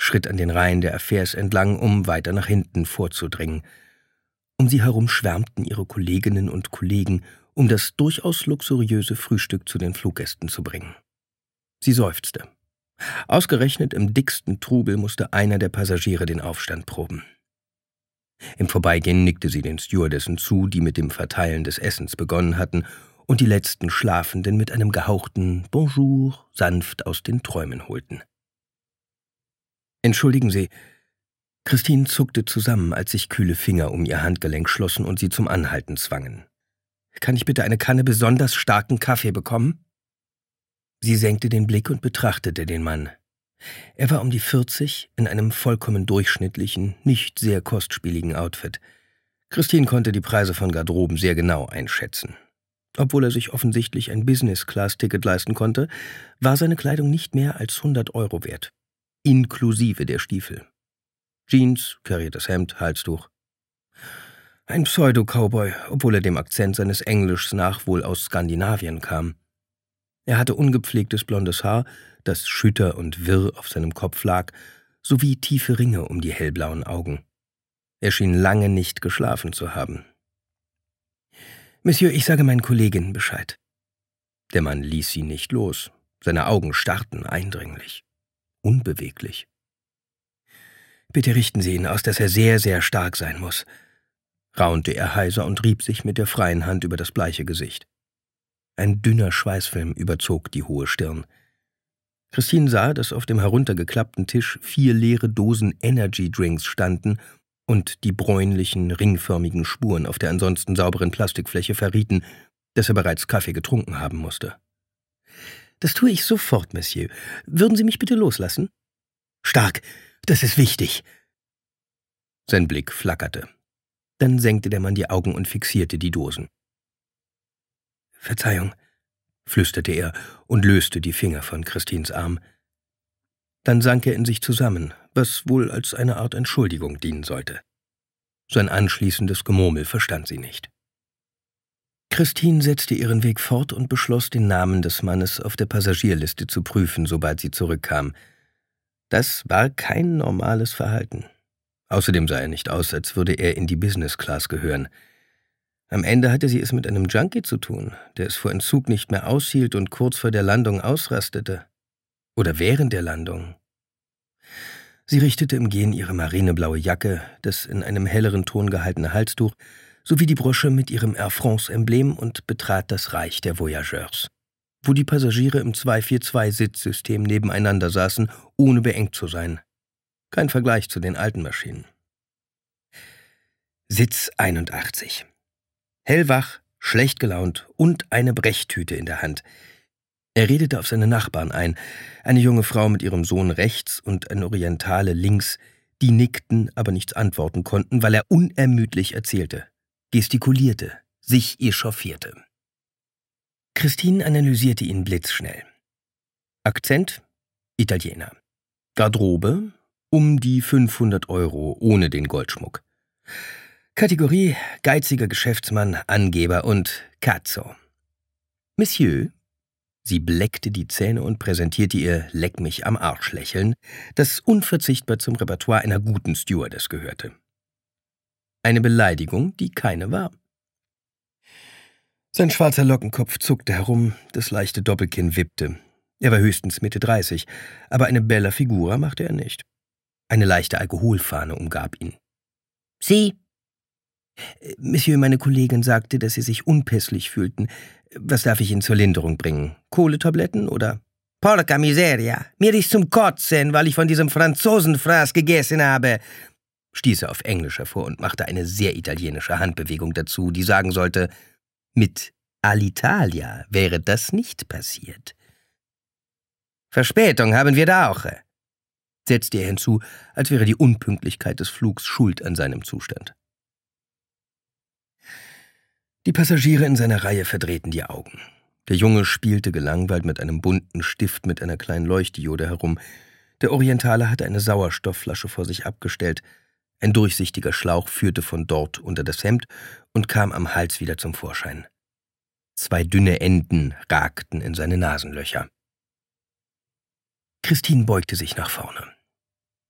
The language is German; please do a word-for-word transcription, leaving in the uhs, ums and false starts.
schritt an den Reihen der Affaires entlang, um weiter nach hinten vorzudringen. Um sie herum schwärmten ihre Kolleginnen und Kollegen, um das durchaus luxuriöse Frühstück zu den Fluggästen zu bringen. Sie seufzte. Ausgerechnet im dicksten Trubel musste einer der Passagiere den Aufstand proben. Im Vorbeigehen nickte sie den Stewardessen zu, die mit dem Verteilen des Essens begonnen hatten und die letzten Schlafenden mit einem gehauchten Bonjour sanft aus den Träumen holten. »Entschuldigen Sie«, Christine zuckte zusammen, als sich kühle Finger um ihr Handgelenk schlossen und sie zum Anhalten zwangen. »Kann ich bitte eine Kanne besonders starken Kaffee bekommen?« Sie senkte den Blick und betrachtete den Mann. Er war um die vierzig, in einem vollkommen durchschnittlichen, nicht sehr kostspieligen Outfit. Christine konnte die Preise von Garderoben sehr genau einschätzen. Obwohl er sich offensichtlich ein Business-Class-Ticket leisten konnte, war seine Kleidung nicht mehr als hundert Euro wert, inklusive der Stiefel. Jeans, kariertes Hemd, Halstuch. Ein Pseudo-Cowboy, obwohl er dem Akzent seines Englischs nach wohl aus Skandinavien kam. Er hatte ungepflegtes blondes Haar, das schütter und wirr auf seinem Kopf lag, sowie tiefe Ringe um die hellblauen Augen. Er schien lange nicht geschlafen zu haben. »Monsieur, ich sage meinen Kolleginnen Bescheid.« Der Mann ließ sie nicht los. Seine Augen starrten eindringlich, unbeweglich. »Bitte richten Sie ihn aus, dass er sehr, sehr stark sein muss«, raunte er heiser und rieb sich mit der freien Hand über das bleiche Gesicht. Ein dünner Schweißfilm überzog die hohe Stirn. Christine sah, dass auf dem heruntergeklappten Tisch vier leere Dosen Energy-Drinks standen und die bräunlichen, ringförmigen Spuren auf der ansonsten sauberen Plastikfläche verrieten, dass er bereits Kaffee getrunken haben musste. »Das tue ich sofort, Monsieur. Würden Sie mich bitte loslassen?« »Stark, das ist wichtig.« Sein Blick flackerte. Dann senkte der Mann die Augen und fixierte die Dosen. »Verzeihung«, flüsterte er und löste die Finger von Christines Arm. Dann sank er in sich zusammen, was wohl als eine Art Entschuldigung dienen sollte. Sein anschließendes Gemurmel verstand sie nicht. Christine setzte ihren Weg fort und beschloss, den Namen des Mannes auf der Passagierliste zu prüfen, sobald sie zurückkam. Das war kein normales Verhalten. Außerdem sah er nicht aus, als würde er in die Business Class gehören. Am Ende hatte sie es mit einem Junkie zu tun, der es vor Entzug nicht mehr aushielt und kurz vor der Landung ausrastete. Oder während der Landung. Sie richtete im Gehen ihre marineblaue Jacke, das in einem helleren Ton gehaltene Halstuch, sowie die Brosche mit ihrem Air France-Emblem und betrat das Reich der Voyageurs, wo die Passagiere im zwei vier zwei-Sitzsystem nebeneinander saßen, ohne beengt zu sein. Kein Vergleich zu den alten Maschinen. Sitz einundachtzig. Hellwach, schlecht gelaunt und eine Brechtüte in der Hand. Er redete auf seine Nachbarn ein, eine junge Frau mit ihrem Sohn rechts und eine Orientale links, die nickten, aber nichts antworten konnten, weil er unermüdlich erzählte, gestikulierte, sich echauffierte. Christine analysierte ihn blitzschnell. Akzent? Italiener. Garderobe? Um die fünfhundert Euro ohne den Goldschmuck. Kategorie geiziger Geschäftsmann, Angeber und Cazzo. Monsieur? Sie bleckte die Zähne und präsentierte ihr Leck mich am Arsch lächeln, das unverzichtbar zum Repertoire einer guten Stewardess gehörte. Eine Beleidigung, die keine war. Sein schwarzer Lockenkopf zuckte herum, das leichte Doppelkinn wippte. Er war höchstens Mitte dreißig, aber eine bella figura machte er nicht. Eine leichte Alkoholfahne umgab ihn. »Sie?« »Monsieur, meine Kollegin sagte, dass Sie sich unpässlich fühlten. Was darf ich Ihnen zur Linderung bringen? Kohletabletten oder?« »Porca miseria, mir ist zum Kotzen, weil ich von diesem Franzosenfraß gegessen habe«, stieß er auf Englisch hervor und machte eine sehr italienische Handbewegung dazu, die sagen sollte, mit Alitalia wäre das nicht passiert. »Verspätung haben wir da auch«, setzte er hinzu, als wäre die Unpünktlichkeit des Flugs schuld an seinem Zustand. Die Passagiere in seiner Reihe verdrehten die Augen. Der Junge spielte gelangweilt mit einem bunten Stift mit einer kleinen Leuchtdiode herum. Der Orientale hatte eine Sauerstoffflasche vor sich abgestellt. Ein durchsichtiger Schlauch führte von dort unter das Hemd und kam am Hals wieder zum Vorschein. Zwei dünne Enden ragten in seine Nasenlöcher. Christine beugte sich nach vorne.